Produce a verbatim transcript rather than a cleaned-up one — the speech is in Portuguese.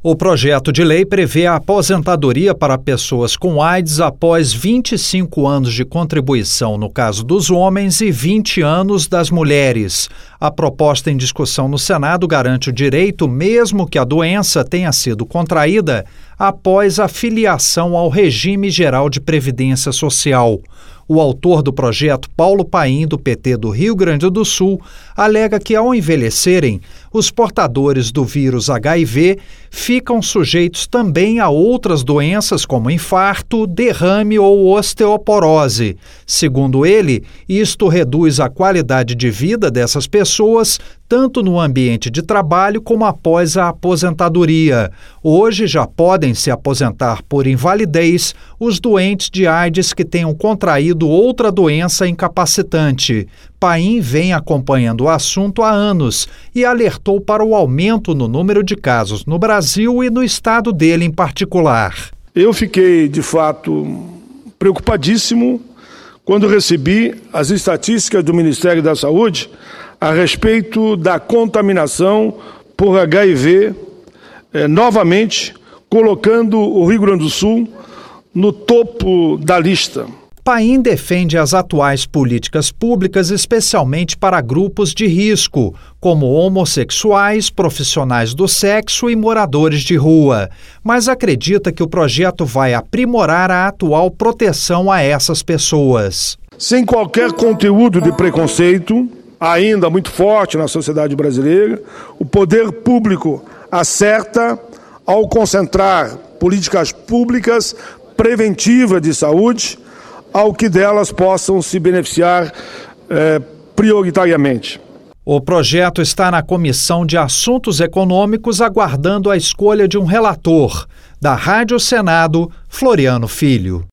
O projeto de lei prevê a aposentadoria para pessoas com AIDS após vinte e cinco anos de contribuição no caso dos homens e vinte anos das mulheres. A proposta em discussão no Senado garante o direito, mesmo que a doença tenha sido contraída após a filiação ao Regime Geral de Previdência Social. O autor do projeto, Paulo Paim, do P T do Rio Grande do Sul, alega que, ao envelhecerem, os portadores do vírus H I V ficam sujeitos também a outras doenças como infarto, derrame ou osteoporose. Segundo ele, isto reduz a qualidade de vida dessas pessoas, tanto no ambiente de trabalho como após a aposentadoria. Hoje já podem se aposentar por invalidez os doentes de AIDS que tenham contraído outra doença incapacitante. Paim vem acompanhando o assunto há anos e alertou para o aumento no número de casos no Brasil e no estado dele em particular. Eu fiquei, de fato, preocupadíssimo quando recebi as estatísticas do Ministério da Saúde a respeito da contaminação por H I V, eh, novamente colocando o Rio Grande do Sul no topo da lista. Paim defende as atuais políticas públicas especialmente para grupos de risco, como homossexuais, profissionais do sexo e moradores de rua, mas acredita que o projeto vai aprimorar a atual proteção a essas pessoas. Sem qualquer conteúdo de preconceito, ainda muito forte na sociedade brasileira, o poder público acerta ao concentrar políticas públicas preventivas de saúde ao que delas possam se beneficiar eh, prioritariamente. O projeto está na Comissão de Assuntos Econômicos aguardando a escolha de um relator. Da Rádio Senado, Floriano Filho.